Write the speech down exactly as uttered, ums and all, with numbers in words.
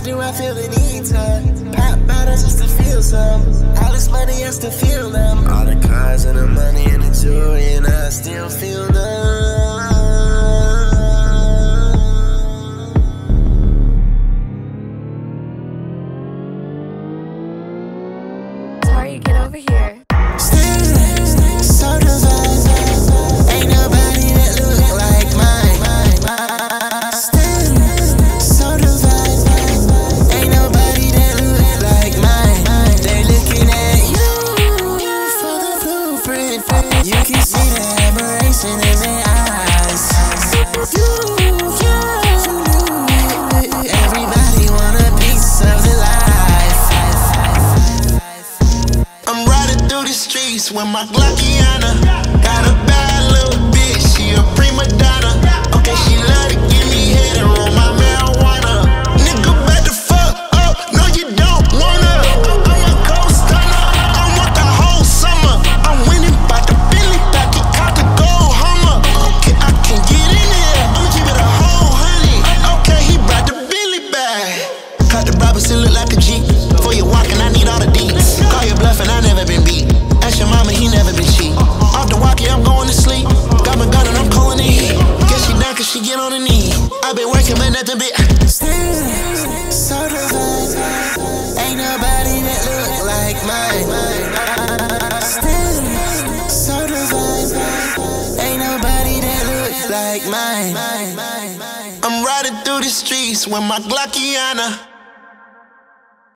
do I feel the need to pop bottles just to feel some? All this money just to feel them. All the cars and the money and the jewelry, and I still feel them. Tori, get over here. So divine, ain't nobody that look like mine. Still so divine, ain't nobody that look like mine. They looking at you for the blueprint. You can see the admiration in their eyes. You, you, you, everybody want a piece of the life. I'm riding through the streets with my Glockiana. Got a bad little bitch, she a prima donna. Okay, she love to give me head and roll my marijuana. Nigga, back the fuck up, no you don't wanna. I'm a cold stunner, I want the whole summer. I'm winning by the Billy back, he caught the gold Hummer. Okay, I can get in there, I'ma keep it a whole honey. Okay, he brought the Billy back. Cut the Brabus, it look like a Jeep. Before you walking, I need all the deets. Call your bluff and I never been beat. Ask your mama, he never been cheap. Off the walkie, I'm going to sleep. Got my gun and I'm calling it heat. Guess she down cause she get on her knee. I been working but nothing but still so divine. Ain't nobody that look like mine. Still so divine. Ain't nobody that look like mine. I'm riding through the streets with my Glockiana.